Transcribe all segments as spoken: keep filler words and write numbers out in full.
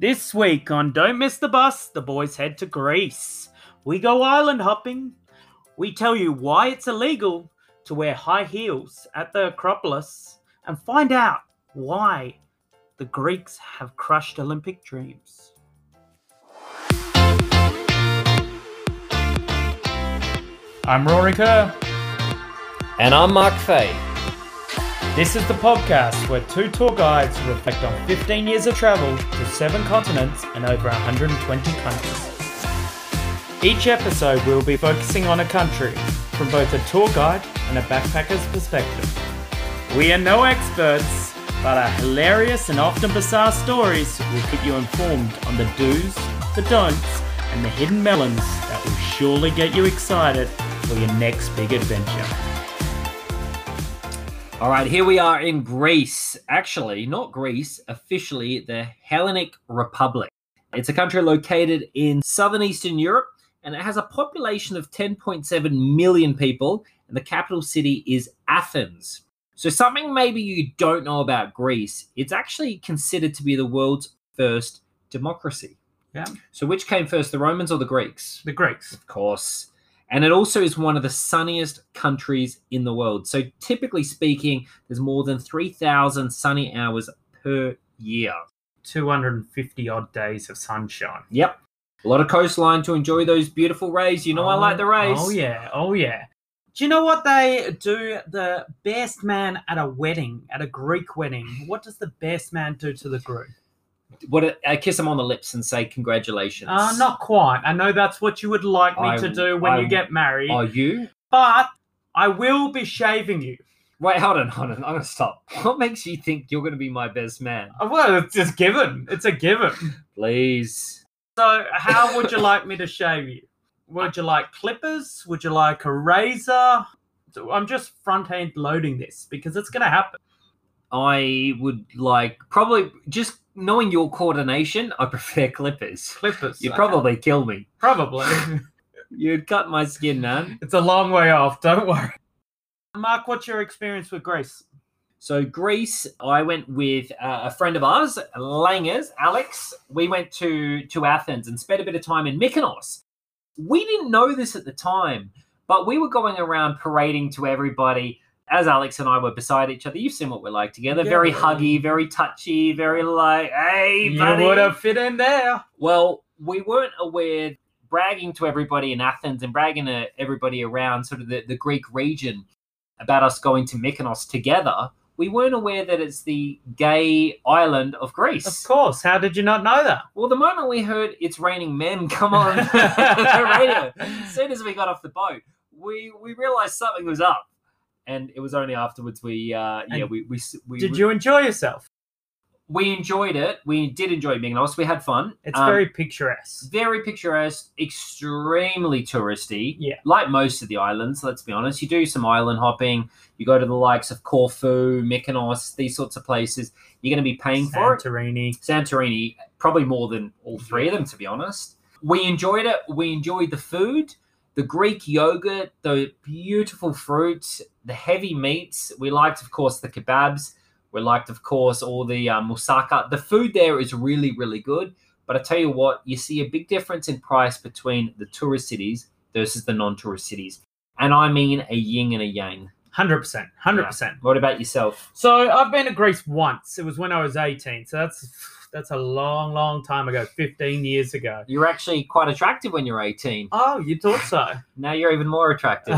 This week on Don't Miss the Bus, the boys head to Greece. We go island hopping. We tell you why it's illegal to wear high heels at the Acropolis and find out why the Greeks have crushed Olympic dreams. I'm Rory Kerr. And I'm Mark Fay. This is the podcast where two tour guides reflect on fifteen years of travel to seven continents and over one hundred twenty countries. Each episode we'll be focusing on a country from both a tour guide and a backpacker's perspective. We are no experts, but our hilarious and often bizarre stories will keep you informed on the do's, the don'ts, and the hidden melons that will surely get you excited for your next big adventure. All right, here we are in Greece. Actually, not Greece, officially the Hellenic Republic. It's a country located in southern Eastern Europe, and it has a population of ten point seven million people, and the capital city is Athens. So something maybe you don't know about Greece, it's actually considered to be the world's first democracy. Yeah. So which came first, the Romans or the Greeks? The Greeks. Of course. And it also is one of the sunniest countries in the world. So typically speaking, there's more than three thousand sunny hours per year. two hundred fifty odd days of sunshine. Yep. A lot of coastline to enjoy those beautiful rays. You know, oh, I like the rays. Oh, yeah. Oh, yeah. Do you know what they do? The best man at a wedding, at a Greek wedding, what does the best man do to the groom? What? I kiss him on the lips and say congratulations. Uh, not quite. I know that's what you would like me I, to do when I, you get married. Are you? But I will be shaving you. Wait, hold on, hold on. I'm going to stop. What makes you think you're going to be my best man? Well, it's just given. It's a given. Please. So how would you like me to shave you? Would you like clippers? Would you like a razor? I'm just front-end loading this because it's going to happen. I would like, probably, just knowing your coordination, I prefer clippers. Clippers. You'd probably kill me. Probably. You'd cut my skin, man. It's a long way off, don't worry. Mark, what's your experience with Greece? So Greece, I went with uh, a friend of ours, Langers, Alex. We went to, to Athens and spent a bit of time in Mykonos. We didn't know this at the time, but we were going around parading to everybody as Alex and I were beside each other. You've seen what we're like together. Yeah. Very huggy, very touchy, very like, hey, buddy. You would have fit in there. Well, we weren't aware, bragging to everybody in Athens and bragging to everybody around sort of the, the Greek region about us going to Mykonos together. We weren't aware that it's the gay island of Greece. Of course. How did you not know that? Well, the moment we heard It's Raining Men come on the radio, as soon as we got off the boat, we, we realized something was up. And it was only afterwards we, uh, yeah, we, we, we... Did you enjoy yourself? We enjoyed it. We did enjoy Mykonos. We had fun. It's um, very picturesque. Very picturesque, extremely touristy. Yeah. Like most of the islands, let's be honest. You do some island hopping. You go to the likes of Corfu, Mykonos, these sorts of places. You're going to be paying for it. Santorini. Santorini, probably more than all three of them, to be honest. We enjoyed it. We enjoyed the food. The Greek yogurt, the beautiful fruits, the heavy meats. We liked, of course, the kebabs. We liked, of course, all the uh, moussaka. The food there is really, really good. But I tell you what, you see a big difference in price between the tourist cities versus the non-tourist cities. And I mean a yin and a yang. one hundred percent. one hundred percent. Yeah. What about yourself? So I've been to Greece once. It was when I was eighteen. So that's... That's a long, long time ago, fifteen years ago. You were actually quite attractive when you were eighteen. Oh, you thought so? Now you're even more attractive.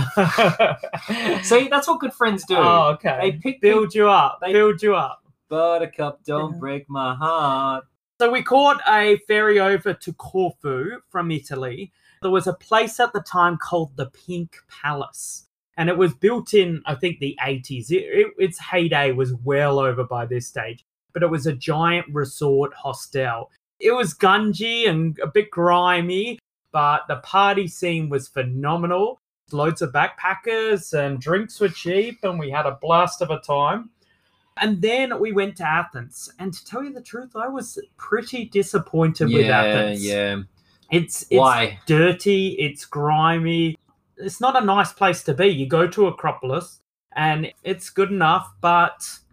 See, that's what good friends do. Oh, okay. They pick build people, you up. They build you up. Buttercup, don't break my heart. So we caught a ferry over to Corfu from Italy. There was a place at the time called the Pink Palace. And it was built in, I think, the eighties. It, it, its heyday was well over by this stage. But it was a giant resort hostel. It was gungy and a bit grimy, but the party scene was phenomenal. Loads of backpackers and drinks were cheap, and we had a blast of a time. And then we went to Athens. And to tell you the truth, I was pretty disappointed yeah, with Athens. Yeah, It's, it's Why? dirty, it's grimy. It's not a nice place to be. You go to Acropolis, and it's good enough, but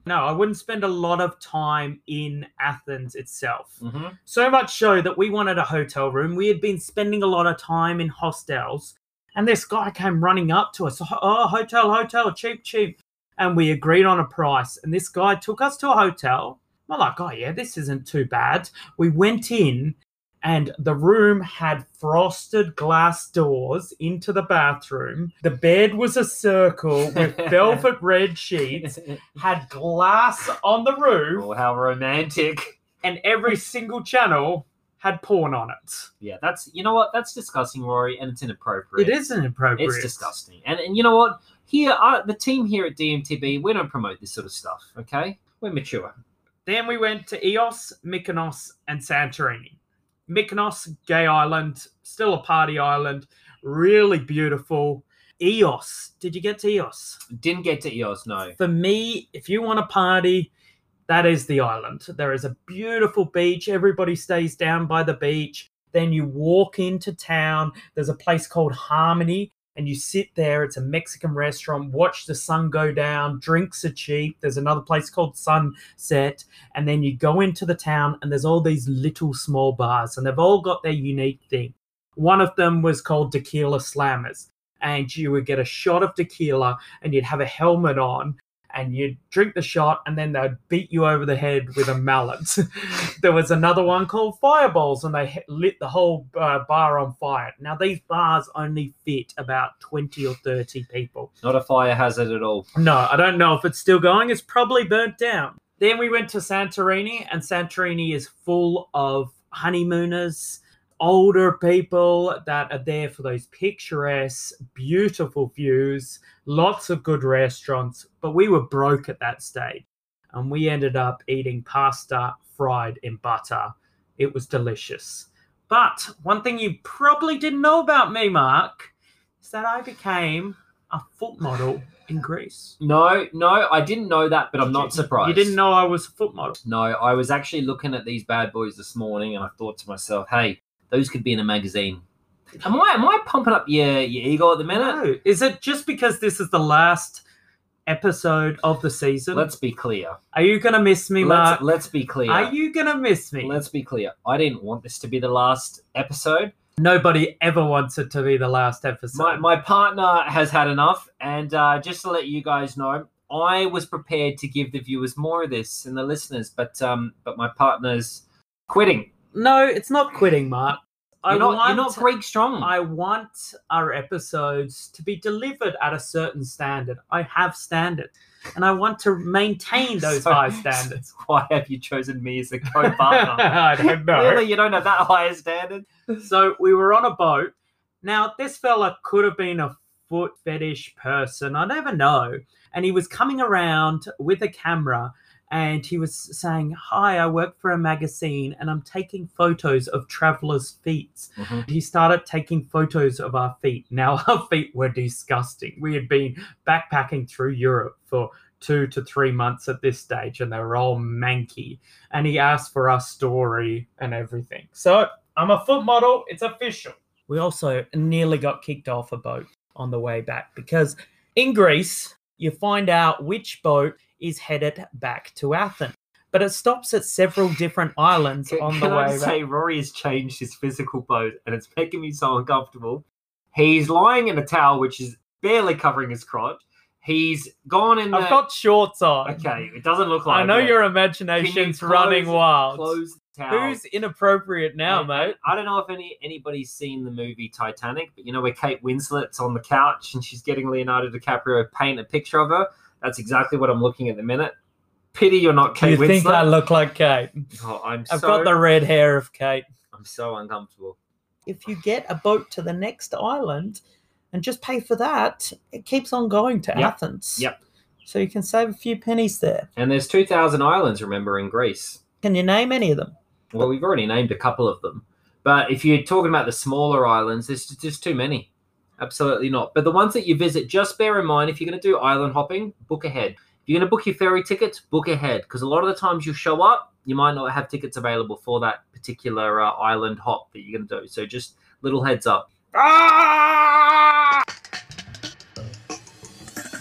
No, I wouldn't spend a lot of time in Athens itself. Mm-hmm. So much so that we wanted a hotel room. We had been spending a lot of time in hostels, and this guy came running up to us. Oh, hotel, hotel, cheap, cheap. And we agreed on a price. And this guy took us to a hotel. We're like, oh yeah, this isn't too bad. We went in, and the room had frosted glass doors into the bathroom. The bed was a circle with velvet red sheets, had glass on the roof. Oh, how romantic. And every single channel had porn on it. Yeah, that's, you know what? That's disgusting, Rory, and it's inappropriate. It is inappropriate. It's disgusting. And, and you know what? Here, uh, the team here at D M T B, we don't promote this sort of stuff, okay? We're mature. Then we went to Eos, Mykonos, and Santorini. Mykonos, gay island, still a party island, really beautiful. Eos, did you get to Eos? Didn't get to Eos, no. For me, if you want to party, that is the island. There is a beautiful beach. Everybody stays down by the beach. Then you walk into town. There's a place called Harmony, and you sit there. It's a Mexican restaurant. Watch the sun go down. Drinks are cheap. There's another place called Sunset. And then you go into the town, and there's all these little small bars, and they've all got their unique thing. One of them was called Tequila Slammers, and you would get a shot of tequila, and you'd have a helmet on, and you'd drink the shot, and then they'd beat you over the head with a mallet. There was another one called Fireballs, and they lit the whole uh, bar on fire. Now, these bars only fit about twenty or thirty people. Not a fire hazard at all. No, I don't know if it's still going. It's probably burnt down. Then we went to Santorini, and Santorini is full of honeymooners, older people that are there for those picturesque, beautiful views, lots of good restaurants, but we were broke at that stage, and we ended up eating pasta fried in butter. It was delicious. But one thing you probably didn't know about me, Mark, is that I became a foot model in Greece. No, no, I didn't know that, but I'm not surprised. You didn't know I was a foot model? No, I was actually looking at these bad boys this morning, and I thought to myself, hey, those could be in a magazine. Am I am I pumping up your, your ego at the minute? No. Is it just because this is the last episode of the season? Let's be clear. Are you going to miss me, Mark? Let's, let's be clear. Are you going to miss me? Let's be clear. I didn't want this to be the last episode. Nobody ever wants it to be the last episode. My, my partner has had enough, and uh, just to let you guys know, I was prepared to give the viewers more of this and the listeners, but um, but my partner's quitting. No, it's not quitting, Mark. You're I not, want, you're not Greek strong. I want our episodes to be delivered at a certain standard. I have standards, and I want to maintain those So- high standards. Why have you chosen me as a co-partner? I don't know. Really, you don't have that high a standard? So we were on a boat. Now, this fella could have been a foot fetish person. I never know. And he was coming around with a camera, and he was saying, hi, I work for a magazine, and I'm taking photos of travelers' feet. Mhm. He started taking photos of our feet. Now, our feet were disgusting. We had been backpacking through Europe for two to three months at this stage, and they were all manky. And he asked for our story and everything. So I'm a foot model. It's official. We also nearly got kicked off a boat on the way back, because in Greece, you find out which boat is headed back to Athens. But it stops at several different islands Can, on can the I way just back. say, Rory has changed his physical boat, and it's making me so uncomfortable. He's lying in a towel, which is barely covering his crotch. He's gone in the... I've got shorts on. Okay, it doesn't look like I know it. your Can you imagination's close- running wild. Close the towel. Who's inappropriate now, And- mate? and I don't know if any anybody's seen the movie Titanic, but you know where Kate Winslet's on the couch and she's getting Leonardo DiCaprio to paint a picture of her? That's exactly what I'm looking at the minute. Pity you're not Kate You Winslet. think I look like Kate? Oh, I'm I've so, got the red hair of Kate. I'm so uncomfortable. If you get a boat to the next island and just pay for that, it keeps on going to Yep. Athens. Yep. So you can save a few pennies there. And there's two thousand islands, remember, in Greece. Can you name any of them? Well, we've already named a couple of them. But if you're talking about the smaller islands, there's just too many. Absolutely not. But the ones that you visit, just bear in mind, if you're going to do island hopping, book ahead. If you're going to book your ferry tickets, book ahead. Because a lot of the times you show up, you might not have tickets available for that particular uh, island hop that you're going to do. So just little heads up. Ah!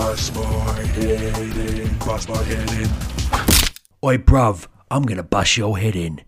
Bust my head in, bust my head in. Oi, bruv, I'm gonna bust your head in.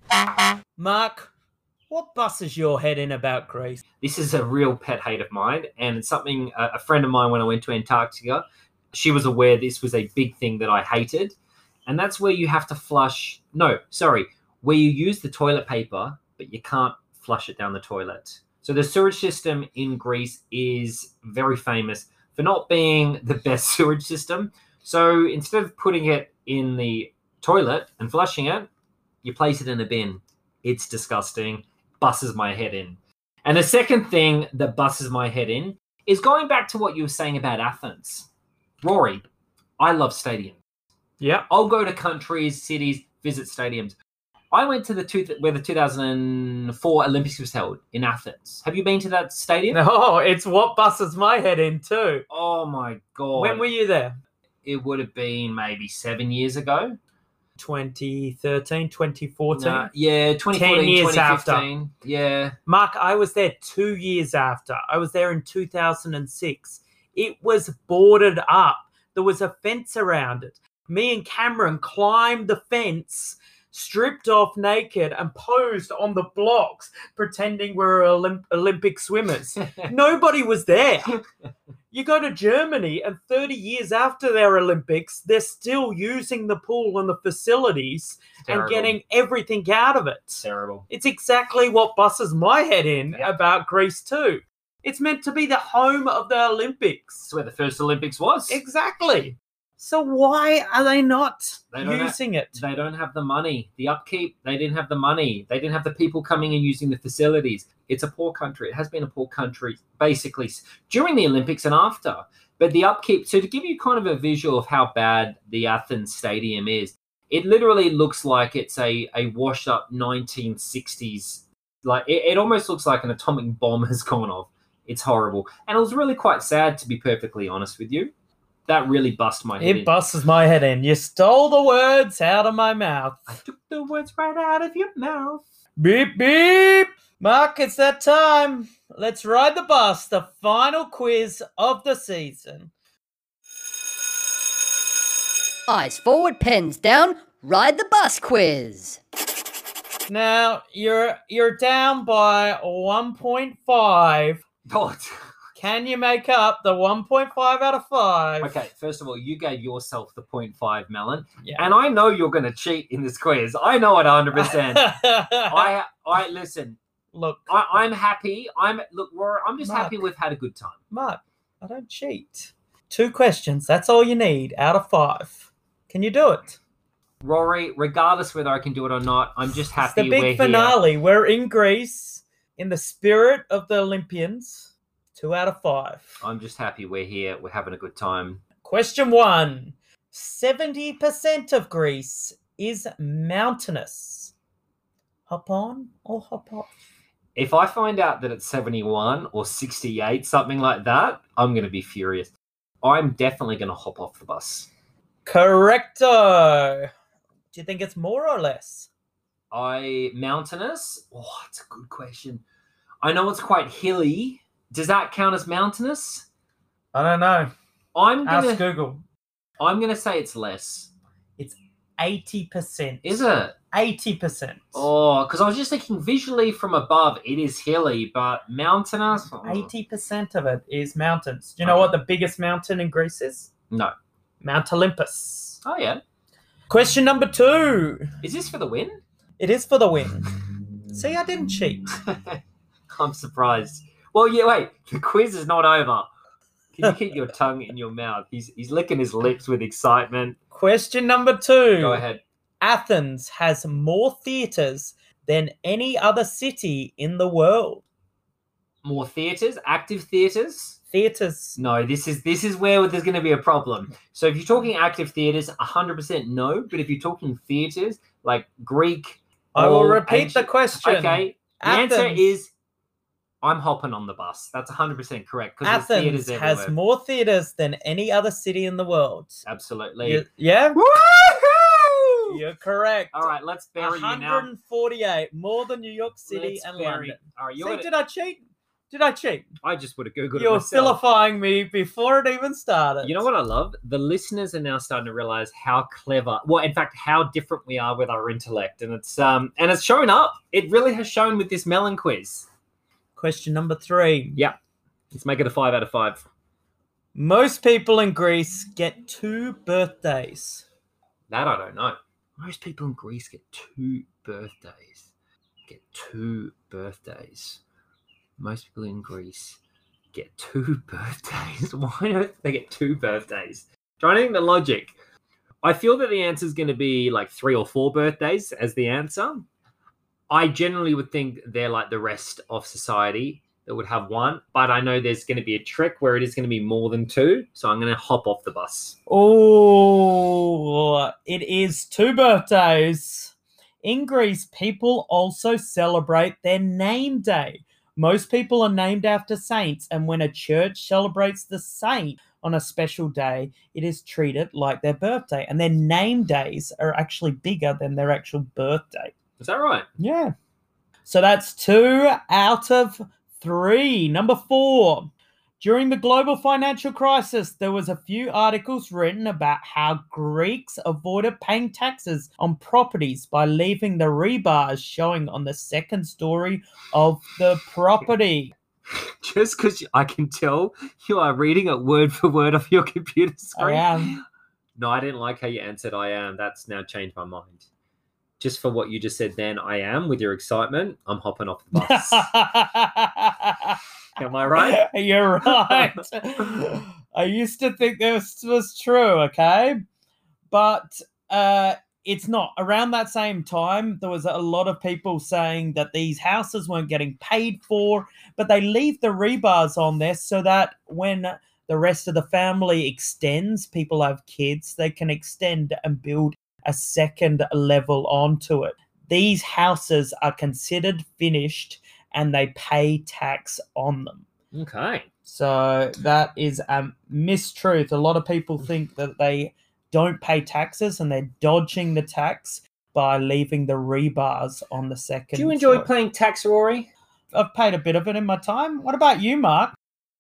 Mark, what busses your head in about Greece? This is a real pet hate of mine, and it's something a, a friend of mine when I went to Antarctica, she was aware this was a big thing that I hated, and that's where you have to flush. No, sorry, where you use the toilet paper, but you can't flush it down the toilet. So the sewage system in Greece is very famous for not being the best sewage system. So instead of putting it in the toilet and flushing it, you place it in a bin. It's disgusting. Busses my head in. And the second thing that busses my head in is going back to what you were saying about Athens. Rory, I love stadiums. Yeah. I'll go to countries, cities, visit stadiums. I went to the two, where the two thousand four Olympics was held in Athens. Have you been to that stadium? No, it's what busses my head in too. Oh my God. When were you there? It would have been maybe seven years ago. twenty thirteen, twenty fourteen? No, yeah, twenty fourteen, ten years twenty after. fifteen. Yeah. Mark, I was there two years after. I was there in two thousand six. It was boarded up. There was a fence around it. Me and Cameron climbed the fence, stripped off naked, and posed on the blocks, pretending we were Olymp- Olympic swimmers. Nobody was there. You go to Germany, and thirty years after their Olympics, they're still using the pool and the facilities and Terrible. getting everything out of it. Terrible. It's exactly what busses my head in Yep. about Greece too. It's meant to be the home of the Olympics. That's where the first Olympics was. Exactly. So why are they not They don't using it? They don't have the money. The upkeep, they didn't have the money. They didn't have the people coming and using the facilities. It's a poor country. It has been a poor country, basically, during the Olympics and after. But the upkeep, so to give you kind of a visual of how bad the Athens Stadium is, it literally looks like it's a, a washed-up nineteen sixties. Like it, it almost looks like an atomic bomb has gone off. It's horrible. And it was really quite sad, to be perfectly honest with you. That really bust my head It in. busses my head in. You stole the words out of my mouth. I took the words right out of your mouth. Beep, beep. Mark, it's that time. Let's ride the bus, the final quiz of the season. Eyes forward, pens down, ride the bus quiz. Now, you're you're down by one point five. Oh, Can you make up the one point five out of five? okay, first of all, you gave yourself the point five, Melon. Yeah. And I know you're going to cheat in this quiz. I know it one hundred percent. I, I listen, Look, I, I'm happy. I'm Look, Rory, I'm just Mark. happy we've had a good time. Mark, I don't cheat. Two questions. That's all you need out of five. Can you do it? Rory, regardless whether I can do it or not, I'm just It's happy the we're big finale. We're in Greece in the spirit of the Olympians. Two out of five. here. I'm just happy we're here. We're having a good time. Question one. seventy percent of Greece is mountainous. Hop on or hop off? If I find out that it's seventy-one or sixty-eight, something like that, I'm going to be furious. I'm definitely going to hop off the bus. Correcto. Do you think it's more or less? I mountainous? Oh, that's a good question. I know it's quite hilly. Does that count as mountainous? I don't know. I'm Ask gonna Google. I'm gonna say it's less. eighty percent. Is it? eighty percent. Oh, because I was just thinking visually from above, it is hilly, but mountainous. Oh. eighty percent of it is mountains. Do you know Okay. what the biggest mountain in Greece is? No. Mount Olympus. Oh yeah. Question number two. Is this for the win? It is for the win. See, I didn't cheat. I'm surprised. Well, yeah. Wait, the quiz is not over. Can you keep your tongue in your mouth? He's he's licking his lips with excitement. Question number two. Go ahead. Athens has more theatres than any other city in the world. More theatres, active theatres. Theatres. No, this is this is where there's going to be a problem. So if you're talking active theatres, one hundred percent no. But if you're talking theatres like Greek, I will or repeat ancient- the question. Okay, the Athens. answer is I'm hopping on the bus. That's one hundred percent correct because there's Athens theatres has everywhere. more theatres than any other city in the world. Absolutely. You- yeah? Woohoo! You're correct. All right, let's bury you now. one hundred forty-eight, more than New York City Let's and bury- London. All right, you're See, gonna, did I cheat? Did I cheat? I just would have Googled You're it myself. vilifying me before it even started. You know what I love? The listeners are now starting to realize how clever, well, in fact, how different we are with our intellect. And it's um and it's shown up. It really has shown with this melon quiz. Question number three. Yeah. Let's make it a five out of five. Most people in Greece get two birthdays. That I don't know. Most people in Greece get two birthdays. Get two birthdays. Most people in Greece get two birthdays. Why don't they get two birthdays? Trying to think the logic. I feel that the answer is going to be like three or four birthdays as the answer. I generally would think they're like the rest of society that would have one, but I know there's going to be a trick where it is going to be more than two, so I'm going to hop off the bus. Oh, it is two birthdays. In Greece, people also celebrate their name day. Most people are named after saints, and when a church celebrates the saint on a special day, it is treated like their birthday. And their name days are actually bigger than their actual birthday. Is that right? Yeah. So that's two out of three. Number four. During the global financial crisis, there was a few articles written about how Greeks avoided paying taxes on properties by leaving the rebars showing on the second story of the property. Just because I can tell you are reading it word for word off your computer screen. I am. No, I didn't like how you answered I am. That's now changed my mind. Just for what you just said then, I am, with your excitement, I'm hopping off the bus. Am I right? You're right. I used to think this was true, okay? But uh, it's not. Around that same time, there was a lot of people saying that these houses weren't getting paid for, but they leave the rebars on there so that when the rest of the family extends, people have kids, they can extend and build a second level onto it. These houses are considered finished and they pay tax on them. Okay. So that is a mistruth. A lot of people think that they don't pay taxes and they're dodging the tax by leaving the rebars on the second. Do you enjoy story. playing tax, Rory? I've paid a bit of it in my time. What about you, Mark?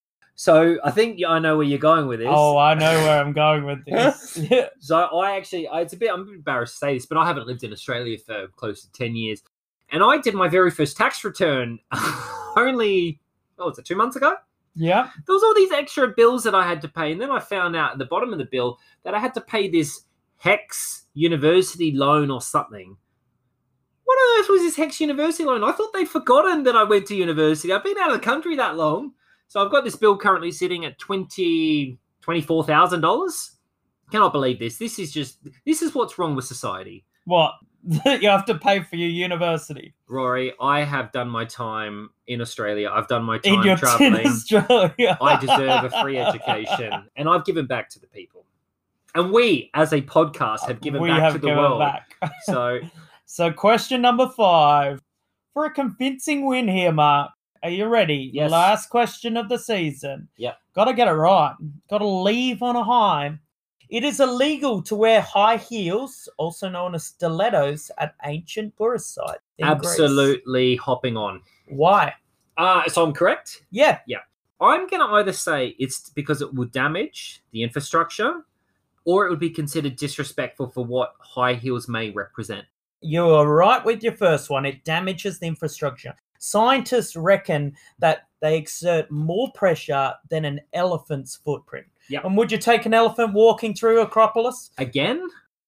So I think I know where you're going with this. Oh, I know where I'm going with this. So I actually, I- it's a bit, I'm a bit embarrassed to say this, but I haven't lived in Australia for close to ten years. And I did my very first tax return only, what was it, two months ago? Yeah. There was all these extra bills that I had to pay. And then I found out at the bottom of the bill that I had to pay this HEX university loan or something. What on earth was this HEX university loan? I thought they'd forgotten that I went to university. I've been out of the country that long. So I've got this bill currently sitting at twenty, twenty-four thousand dollars. Cannot believe this. This is just, this is what's wrong with society. What? You have to pay for your university. Rory, I have done my time in Australia. I've done my time In your traveling. in Australia. I deserve a free education, and I've given back to the people. And we, as a podcast, have given we back have to the given world. back. So, So question number five. For a convincing win here, Mark. Are you ready? Yes. Last question of the season. Yep. Got to get it right. Got to leave on a high. It is illegal to wear high heels, also known as stilettos, at ancient tourist sites in Greece. absolutely hopping on. Why? Uh, so I'm correct? Yeah. I'm going to either say it's because it would damage the infrastructure, or it would be considered disrespectful for what high heels may represent. You are right with your first one. It damages the infrastructure. Scientists reckon that they exert more pressure than an elephant's footprint. Yep. And would you take an elephant walking through Acropolis? Again?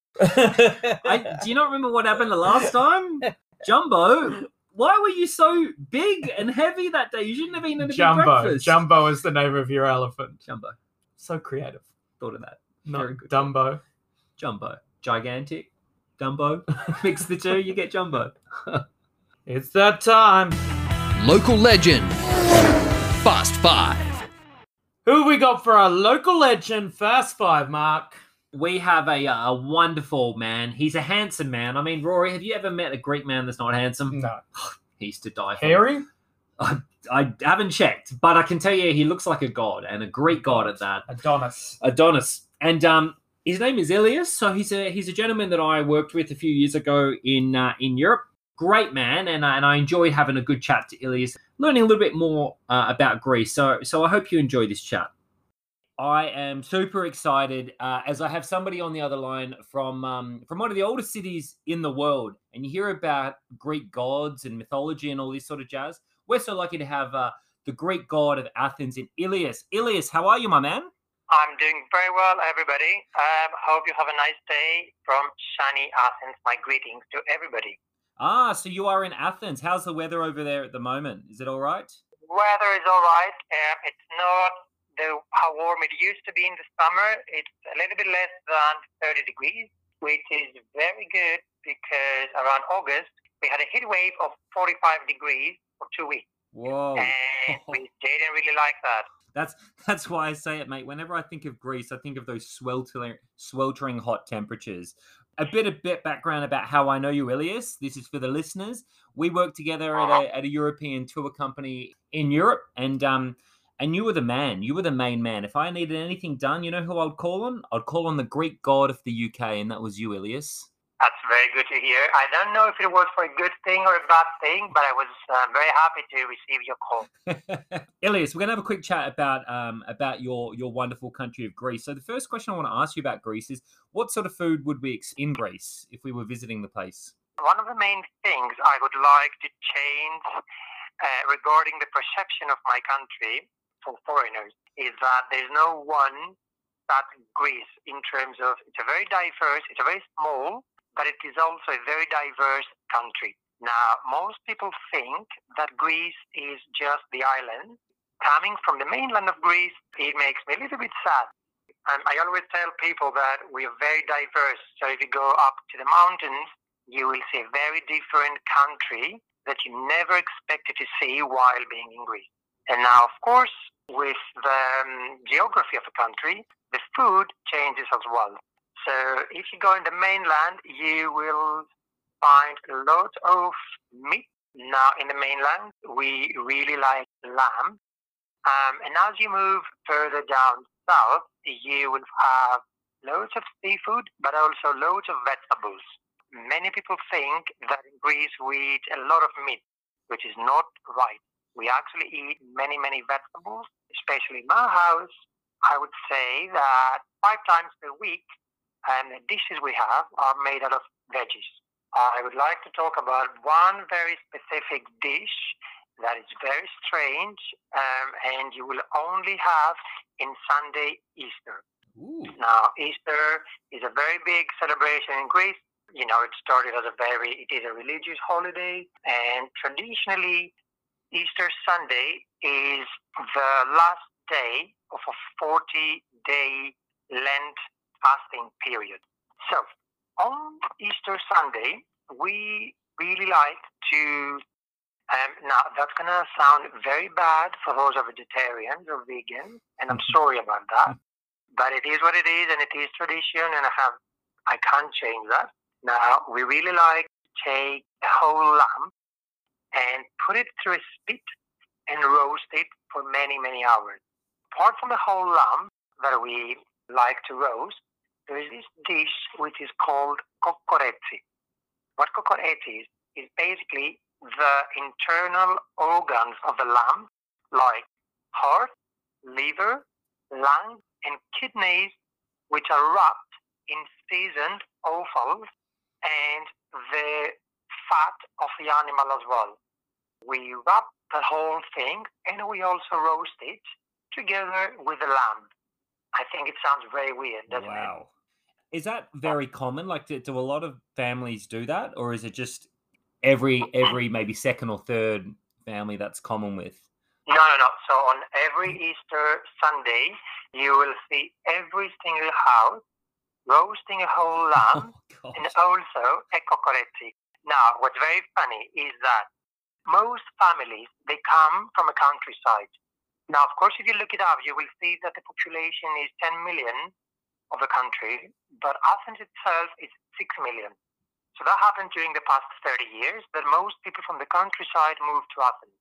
I, do you not remember what happened the last time? Jumbo, why were you so big and heavy that day? You shouldn't have eaten a big Jumbo. breakfast. Jumbo is the name of your elephant. Jumbo. So creative. Thought of that. Not Very good. Dumbo. Jumbo. Gigantic. Dumbo. Mix the two, you get Jumbo. It's that time. Local legend. Fast Five. Who we got for our local legend Fast Five, Mark? We have a, uh, a wonderful man. He's a handsome man. I mean, Rory, have you ever met a Greek man that's not handsome? No. He used to die for. Harry? I, I haven't checked, but I can tell you he looks like a god, and a Greek god at that. Adonis. Adonis. And um, his name is Ilias. So he's a he's a gentleman that I worked with a few years ago in uh, in Europe. great man, and, I- and I enjoyed having a good chat to Ilias, learning a little bit more uh, about Greece. So, so I hope you enjoy this chat. I am super excited uh, as I have somebody on the other line from um, from one of the oldest cities in the world. And you hear about Greek gods and mythology and all this sort of jazz. We're so lucky to have uh, the Greek god of Athens in Ilias. Ilias, how are you, my man? I'm doing very well, everybody. Um, hope you have a nice day from sunny Athens. My greetings to everybody. Ah, so you are in Athens. How's the weather over there at the moment? Is it all right? Weather is all right. Um, it's not the how warm it used to be in the summer. It's a little bit less than thirty degrees, which is very good because around August we had a heat wave of forty-five degrees for two weeks. Whoa. And we didn't really like that. That's that's why I say it, mate. Whenever I think of Greece, I think of those sweltering, sweltering hot temperatures. A bit of bit background about how I know you, Ilias. This is for the listeners. We worked together at a at a European tour company in Europe, and um, and you were the man. You were the main man. If I needed anything done, you know who I'd call on? I'd call on the Greek god of the U K, and that was you, Ilias. That's very good to hear. I don't know if it was for a good thing or a bad thing, but I was uh, very happy to receive your call. Ilias, we're going to have a quick chat about um, about your, your wonderful country of Greece. So the first question I want to ask you about Greece is, what sort of food would we ex- in Greece if we were visiting the place? One of the main things I would like to change uh, regarding the perception of my country for foreigners is that there's no one that Greece in terms of, it's a very diverse, it's a very small, but it is also a very diverse country. Now, most people think that Greece is just the island. Coming from the mainland of Greece, it makes me a little bit sad. Um, I always tell people that we are very diverse. So if you go up to the mountains, you will see a very different country that you never expected to see while being in Greece. And now, of course, with the um, geography of a country, the food changes as well. So if you go in the mainland, you will find a lot of meat. Now in the mainland, we really like lamb. Um, and as you move further down south, you will have loads of seafood, but also loads of vegetables. Many people think that in Greece we eat a lot of meat, which is not right. We actually eat many, many vegetables, especially in my house. I would say that five times per week, and the dishes we have are made out of veggies. I would like to talk about one very specific dish that is very strange, um, and you will only have in Sunday Easter. Ooh. Now, Easter is a very big celebration in Greece. You know, it started as a very, it is a religious holiday, and traditionally, Easter Sunday is the last day of a forty-day Lent fasting period. So, on Easter Sunday, we really like to, um, now that's going to sound very bad for those of vegetarians or vegans, and I'm sorry about that, but it is what it is, and it is tradition, and I have, I can't change that. Now, we really like to take a whole lamb and put it through a spit and roast it for many, many hours. Apart from the whole lamb that we like to roast, there is this dish which is called kokoretsi. What kokoretsi is, is basically the internal organs of the lamb, like heart, liver, lung, and kidneys, which are wrapped in seasoned offals and the fat of the animal as well. We wrap the whole thing and we also roast it together with the lamb. I think it sounds very weird, doesn't it? Wow. Is that very common? Like, do, do a lot of families do that? Or is it just every, every maybe second or third family that's common with? No, no, no. So on every Easter Sunday, you will see every single house roasting a whole lamb Oh, and also a kokoretsi. Now, what's very funny is that most families, they come from a countryside. Now, of course, if you look it up, you will see that the population is ten million of the country, but Athens itself is six million. So that happened during the past thirty years, that most people from the countryside moved to Athens.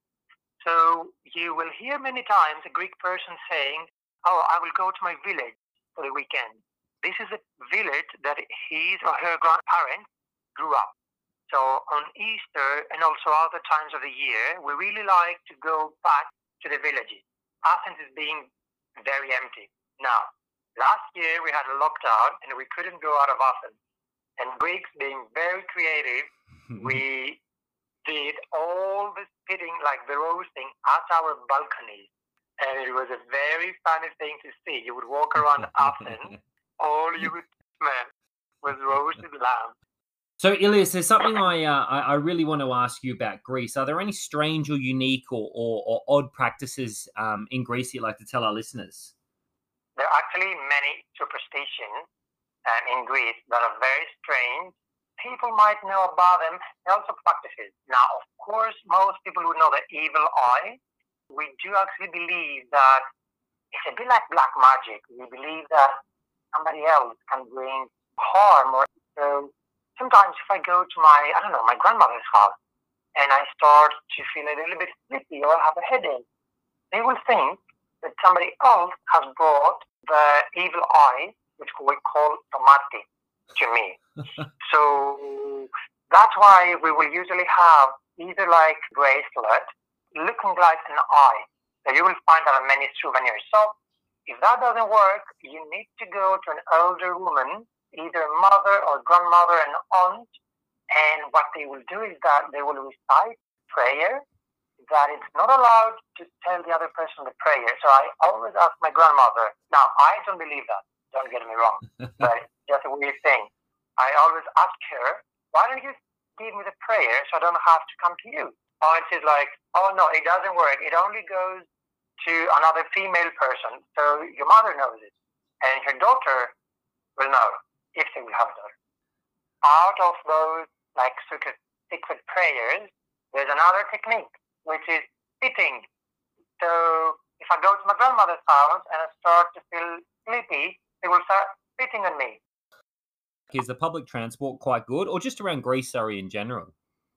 So you will hear many times a Greek person saying, oh, I will go to my village for the weekend. This is a village that his or her grandparents grew up. So on Easter and also other times of the year, we really like to go back to the villages. Athens is being very empty. Now, last year we had a lockdown and we couldn't go out of Athens. And Greeks being very creative, we did all the spitting, like the roasting, at our balconies. And it was a very funny thing to see. You would walk around Athens, all you would smell was roasted lamb. So, Ilias, there's something I, uh, I I really want to ask you about Greece. Are there any strange or unique or, or, or odd practices um, in Greece you'd like to tell our listeners? There are actually many superstitions um, in Greece that are very strange. People might know about them, and also practices. Now, of course, most people would know the evil eye. We do actually believe that it's a bit like black magic. We believe that somebody else can bring harm. Or so sometimes if I go to my, I don't know, my grandmother's house, and I start to feel a little bit sleepy or have a headache, they will think that somebody else has brought the evil eye, which we call tomati, to me. So that's why we will usually have either like bracelet looking like an eye. So you will find that on many souvenirs. So if that doesn't work, you need to go to an older woman, either mother or grandmother and aunt, and what they will do is that they will recite prayer that it's not allowed to tell the other person the prayer. So I always ask my grandmother. Now, I don't believe that. Don't get me wrong. But it's just a weird thing. I always ask her, why don't you give me the prayer so I don't have to come to you? Oh, and she's like, oh, no, it doesn't work. It only goes to another female person. So your mother knows it. And her daughter will know, if they will have a daughter. Out of those, like, secret, secret prayers, there's another technique, which is spitting. So if I go to my grandmother's house and I start to feel sleepy, they will start spitting on me. Is the public transport quite good, or just around Greece, sorry, in general?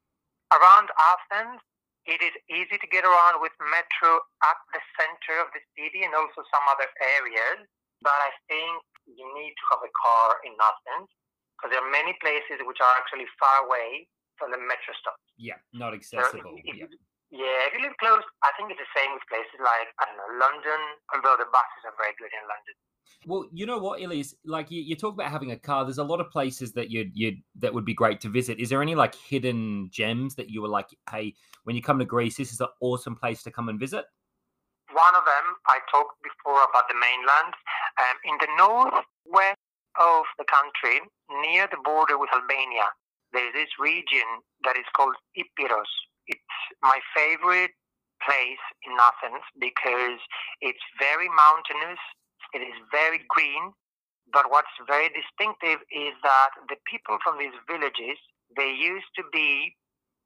Around Athens, it is easy to get around with metro at the center of the city and also some other areas. But I think you need to have a car in Athens because there are many places which are actually far away from the metro stops. Yeah, not accessible. So if, yeah. yeah, if you live close, I think it's the same with places like, I don't know, London, although the buses are very good in London. Well, you know what, Ilias? Like you, you talk about having a car. There's a lot of places that you'd you that would be great to visit. Is there any like hidden gems that you were like, hey, when you come to Greece, this is an awesome place to come and visit? One of them, I talked before about the mainland. Um, in the northwest of the country, near the border with Albania, there is this region that is called Epirus. It's my favorite place in Athens because it's very mountainous. It is very green, but what's very distinctive is that the people from these villages, they used to be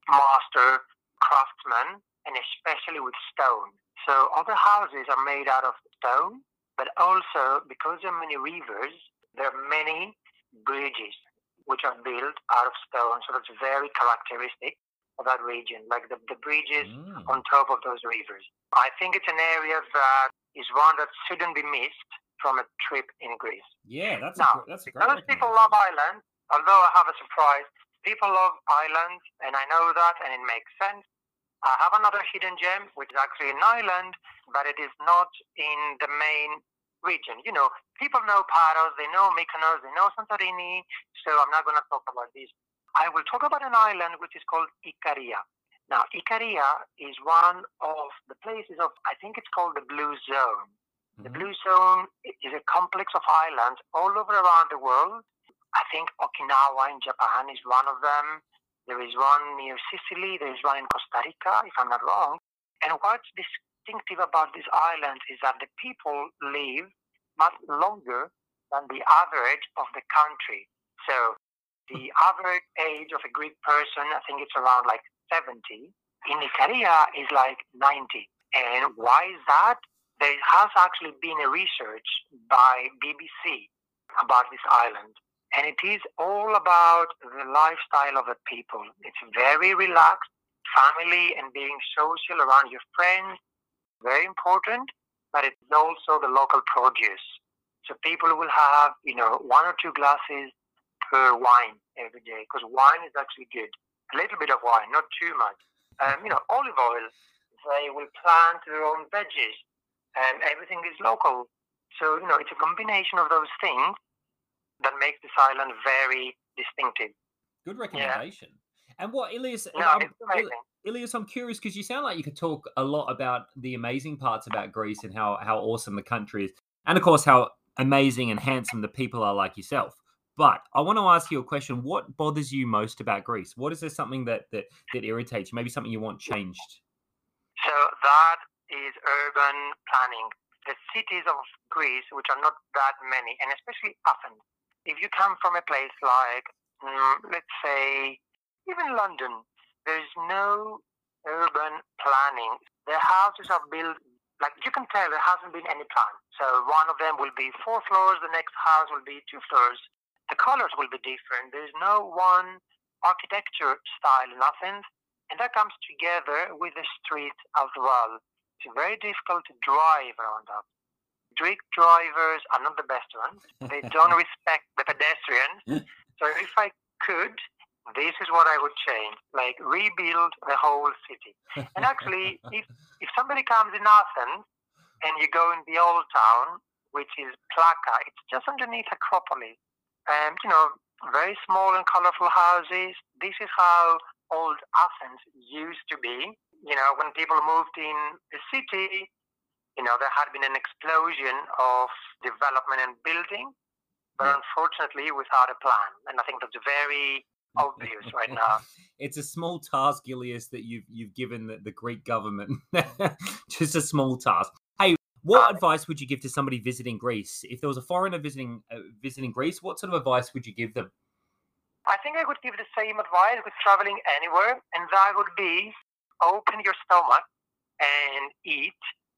master craftsmen, and especially with stone. So all the houses are made out of stone, but also because there are many rivers, there are many bridges which are built out of stone. So that's very characteristic of that region, like the, the bridges mm. on top of those rivers. I think it's an area that is one that shouldn't be missed from a trip in Greece. Yeah, that's now, a, that's a great because people love islands, although I have a surprise, people love islands, and I know that, and it makes sense. I have another hidden gem, which is actually an island, but it is not in the main region. You know, people know Paros, they know Mykonos, they know Santorini, so I'm not going to talk about this. I will talk about an island which is called Ikaria. Now, Ikaria is one of the places of, I think it's called the Blue Zone. Mm-hmm. The Blue Zone is a complex of islands all over around the world. I think Okinawa in Japan is one of them. There is one near Sicily. There is one in Costa Rica, if I'm not wrong. And what's distinctive about these islands is that the people live much longer than the average of the country. So the average age of a Greek person, I think it's around like seventy. In Ikaria is like ninety. And why is that? There has actually been a research by B B C about this island. And it is all about the lifestyle of the people. It's very relaxed, family and being social around your friends, very important, but it's also the local produce. So people will have, you know, one or two glasses per wine every day, because wine is actually good. a little bit of wine, not too much. Um, you know, olive oil. They will plant their own veggies, and everything is local. So, you know, it's a combination of those things that makes this island very distinctive. Good recommendation. Yeah. And what, Ilias, no, I'm, it's amazing. Ilias, I'm curious because you sound like you could talk a lot about the amazing parts about Greece and how, how awesome the country is. And of course, how amazing and handsome the people are like yourself. But I want to ask you a question. What bothers you most about Greece? What is there something that, that, that irritates you? Maybe something you want changed? So that is urban planning. The cities of Greece, which are not that many, and especially Athens. If you come from a place like, mm, let's say, even London, there's no urban planning. The houses are built, like you can tell there hasn't been any plan. So one of them will be four floors, the next house will be two floors. The colors will be different. There's no one architecture style in Athens. And that comes together with the streets as well. It's very difficult to drive around us. Greek drivers are not the best ones. They don't respect the pedestrians. So if I could, this is what I would change. Like rebuild the whole city. And actually, if, if somebody comes in Athens and you go in the old town, which is Plaka, it's just underneath Acropolis. And, you know, very small and colorful houses. This is how old Athens used to be. You know, when people moved in the city, you know, there had been an explosion of development and building, but unfortunately without a plan. And I think that's very obvious right now. It's a small task, Ilias, that you've you've given the, the Greek government. Just a small task. Hey, what uh, advice would you give to somebody visiting Greece? If there was a foreigner visiting uh, visiting Greece, what sort of advice would you give them? I think I would give the same advice with traveling anywhere, and that would be open your stomach and eat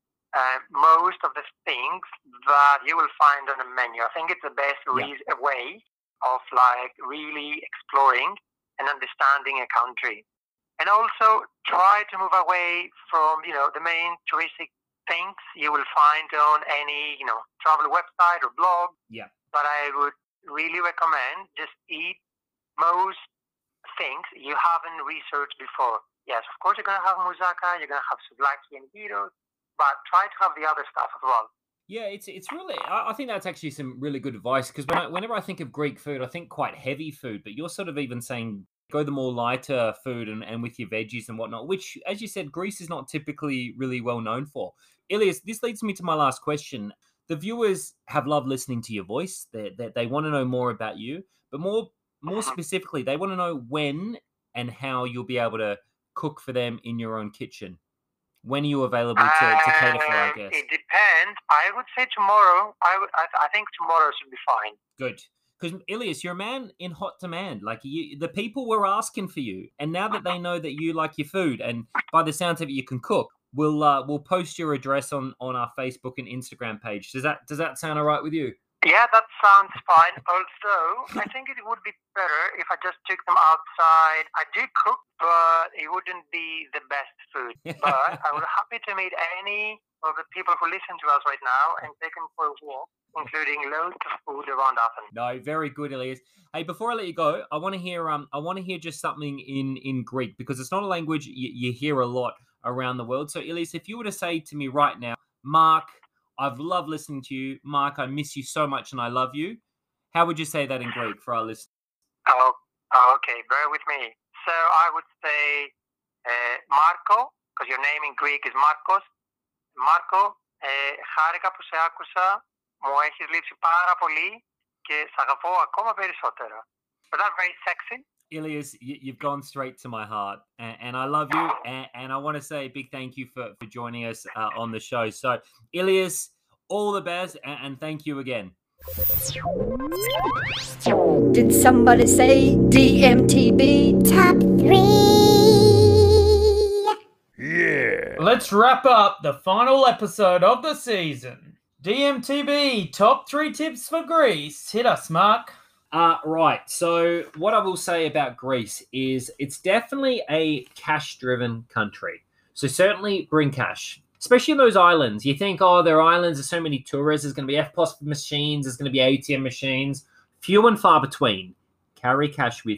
uh, most of the things that you will find on a menu. I think it's the best Yeah. re- way of like really exploring and understanding a country. And also try to move away from, you know, the main touristic things you will find on any, you know, travel website or blog. Yeah. But I would really recommend just eat most things you haven't researched before. Yes, of course, you're going to have moussaka, you're going to have souvlaki and gyros, but try to have the other stuff as well. Yeah, it's it's really. I, I think that's actually some really good advice because when I, whenever I think of Greek food, I think quite heavy food. But you're sort of even saying go the more lighter food and, and with your veggies and whatnot, which, as you said, Greece is not typically really well known for. Ilias, this leads me to my last question. The viewers have loved listening to your voice. They they, they want to know more about you, but more more specifically, they want to know when and how you'll be able to cook for them in your own kitchen. When are you available to, to cater for our Uh, guests? It depends. I would say tomorrow. I would. I, I think tomorrow should be fine. Good. Because, Ilias, you're a man in hot demand. Like, you, the people were asking for you. And now that they know that you like your food and by the sounds of it, you can cook, we'll uh, we'll post your address on, on our Facebook and Instagram page. Does that does that sound all right with you? Yeah, that sounds fine. Although I think it would be better if I just took them outside. I do cook, but it wouldn't be the best food. But I would happy to meet any of the people who listen to us right now and take them for a walk, including loads of food around Athens. No, very good, Ilias. Hey, before I let you go, I want to hear um I want to hear just something in, in Greek because it's not a language you, you hear a lot around the world. So, Ilias, if you were to say to me right now, Mark, I've loved listening to you. Mark, I miss you so much and I love you. How would you say that in Greek for our listeners? Oh, okay, bear with me. So I would say uh, Marco, because your name in Greek is Marcos. Marco, ε, χάρηκα που σε άκουσα, μου έχεις λείψει πάρα πολύ και σ' αγαπώ ακόμα περισσότερα. Was that very sexy? Ilias, you, you've gone straight to my heart, and, and I love you, and, and I want to say a big thank you for, for joining us uh, on the show. So, Ilias, all the best, and, and thank you again. Did somebody say D M T B top three? Yeah. Let's wrap up the final episode of the season. D M T B top three tips for Greece. Hit us, Mark. Uh, right. So what I will say about Greece is it's definitely a cash-driven country. So certainly bring cash, especially in those islands. You think, oh, there are islands, there's so many tourists, there's going to be F P O S machines, there's going to be A T M machines. Few and far between. Carry cash with you.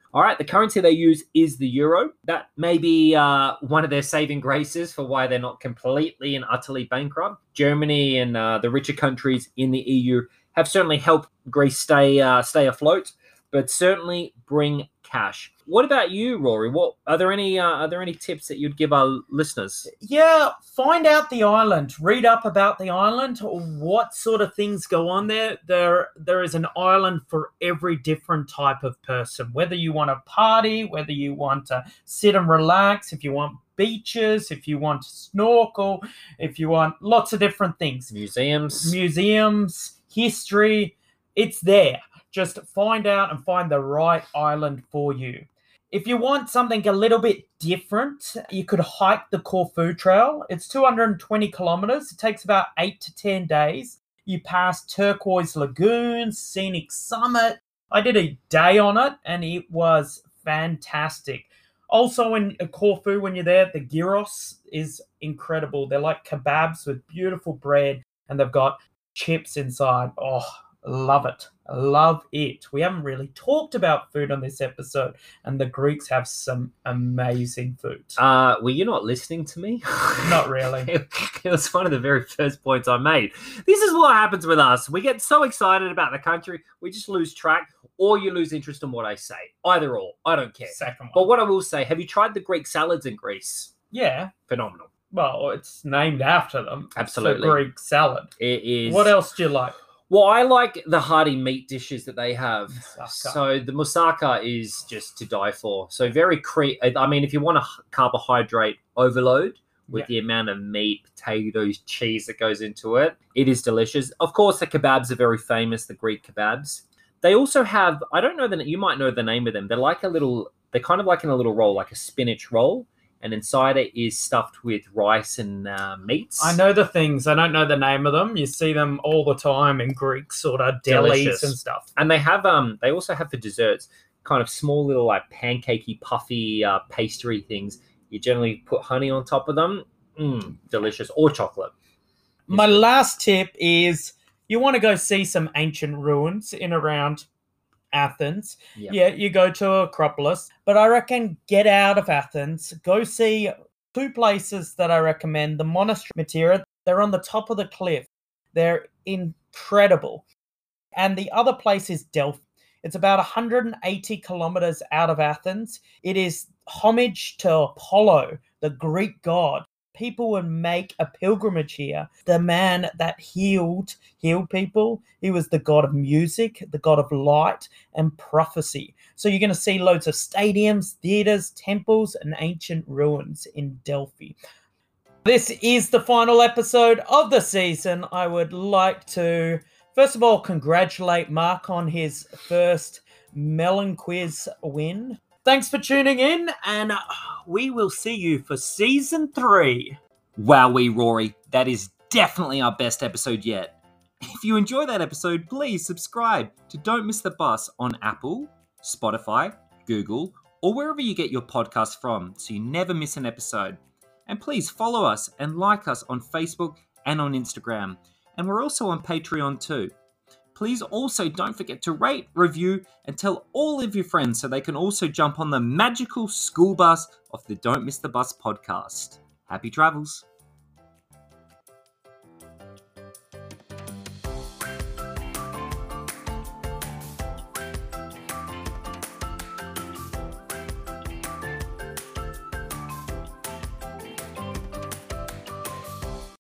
All right, the currency they use is the euro. That may be uh, one of their saving graces for why they're not completely and utterly bankrupt. Germany and uh, the richer countries in the E U have certainly helped Greece stay uh, stay afloat, but certainly bring cash. What about you, Rory? What are there any uh, are there any tips that you'd give our listeners? Yeah, find out the island. Read up about the island. What sort of things go on there? There, there is an island for every different type of person. Whether you want to party, whether you want to sit and relax, if you want beaches, if you want to snorkel, if you want lots of different things. Museums, museums, history. It's there. Just find out and find the right island for you. If you want something a little bit different, you could hike the Corfu Trail. It's two hundred twenty kilometers. It takes about eight to ten days. You pass turquoise lagoons, scenic summit. I did a day on it and it was fantastic. Also in Corfu, when you're there, the gyros is incredible. They're like kebabs with beautiful bread and they've got chips inside. Oh, love it. Love it. We haven't really talked about food on this episode, and the Greeks have some amazing food. Uh, were you not listening to me? Not really. It was one of the very first points I made. This is what happens with us. We get so excited about the country, we just lose track, or you lose interest in what I say. Either or. I don't care. Second one. But what I will say, have you tried the Greek salads in Greece? Yeah. Phenomenal. Well, it's named after them. Absolutely. It's a Greek salad. It is. What else do you like? Well, I like the hearty meat dishes that they have. Moussaka. So the moussaka is just to die for. So very cre- I mean, if you want a carbohydrate overload with Yeah. the amount of meat, potatoes, cheese that goes into it, it is delicious. Of course, the kebabs are very famous, the Greek kebabs. They also have, I don't know, the, you might know the name of them. They're like a little, they're kind of like in a little roll, like a spinach roll. And inside it is stuffed with rice and uh, meats. I know the things. I don't know the name of them. You see them all the time in Greek sort of delis Delicious. and stuff. And they have, um, they also have for desserts, kind of small little like pancakey, puffy uh, pastry things. You generally put honey on top of them. Mmm, delicious. Or chocolate. My last tip is you want to go see some ancient ruins in around Athens. Yeah. Yeah, you go to Acropolis, but I reckon get out of Athens. Go see two places that I recommend. The Monastery Matera, they're on the top of the cliff. They're incredible. And the other place is Delphi. It's about one hundred eighty kilometers out of Athens. It is homage to Apollo, the Greek god. People would make a pilgrimage here. The man that healed healed people, he was the god of music, the god of light and prophecy. So you're going to see loads of stadiums, theaters, temples, and ancient ruins in Delphi. This is the final episode of the season. I would like to, first of all, congratulate Mark on his first Melon Quiz win. Thanks for tuning in, and we will see you for season three. Wowee, Rory. That is definitely our best episode yet. If you enjoy that episode, please subscribe to Don't Miss the Bus on Apple, Spotify, Google, or wherever you get your podcast from so you never miss an episode. And please follow us and like us on Facebook and on Instagram. And we're also on Patreon too. Please also don't forget to rate, review, and tell all of your friends so they can also jump on the magical school bus of the Don't Miss the Bus podcast. Happy travels.